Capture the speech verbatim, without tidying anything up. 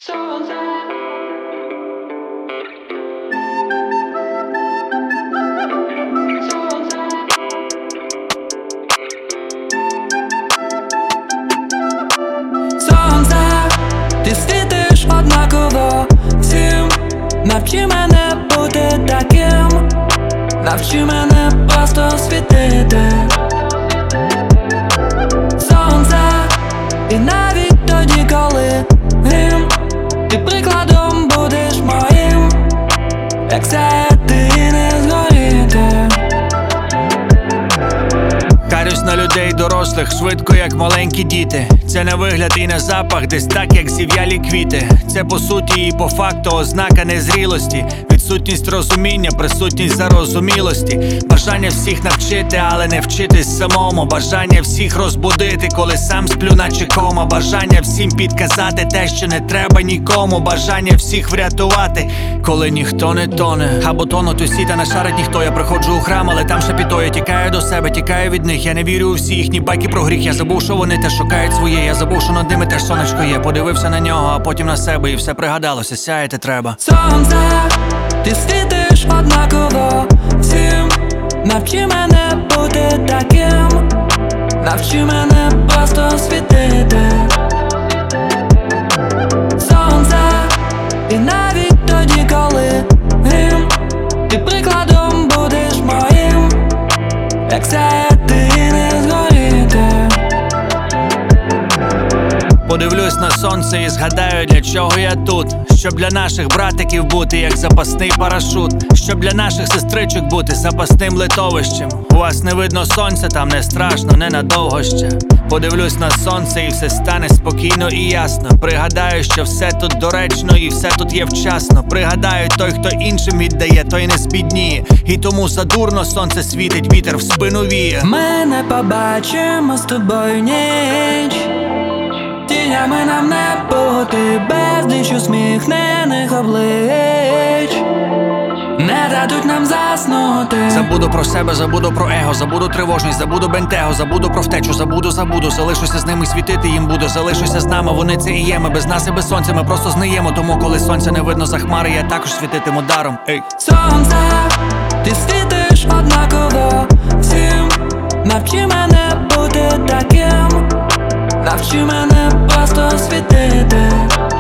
Сонце. Сонце. Сонце, ти світиш однаково всім. Навчи мене бути таким, навчи мене просто світити. Сонце, і навіть тоді, коли грім, ти прикладом будеш моїм, як сяяти і не згоріти. Карюсь на людей дорослих, швидко як маленькі діти. Це не вигляд і не запах, десь так, як зів'ялі квіти. Це по суті і по факту ознака незрілості. Відсутність розуміння, присутність зарозумілості. Бажання всіх навчити, але не вчитись самому. Бажання всіх розбудити, коли сам сплю наче кома. Бажання всім підказати те, що не треба нікому. Бажання всіх врятувати, коли ніхто не тоне. Або тонуть усі, та не шарить ніхто. Я приходжу у храм, але там шепіто. Я тікаю до себе, тікаю від них. Я не вірю у всі їхні байки про гріх. Я забув, що вони теж шукають своє. Я забув, що над ними теж сонечко є. Подивився на нього, а потім на себе, і все пригадалося, сяяти треба. Сонце, ти світиш однаково всім. Навчи мене бути таким, навчи мене просто світити. Сонце, і навіть тоді, коли грім, ти прикладом будеш моїм, як сяяти і не згоріти. Подивлюсь на сонце і згадаю, для чого я тут. Щоб для наших братиків бути як запасний парашут. Щоб для наших сестричок бути запасним литовищем. У вас не видно сонця, там не страшно, ненадовго ще. Подивлюсь на сонце і все стане спокійно і ясно. Пригадаю, що все тут доречно і все тут є вчасно. Пригадаю, той, хто іншим віддає, той не збідніє. І тому задурно сонце світить, вітер в спину віє. Ми не побачимо з тобою ніч. Тінями нам не бути, безліч усміхнених облич не дадуть нам заснути. Забуду про себе, забуду про его, забуду тривожність, забуду бентего, забуду про втечу, забуду, забуду. Залишуся з ними, світити їм буду. Залишуся з нами, вони це і є. Ми без нас і без сонця, ми просто зниємо. Тому коли сонця не видно за хмари, я також світитиму даром. Ей. Сонце, ти світиш однаково всім. Навчи мене бути таким, навчи мене просто світити.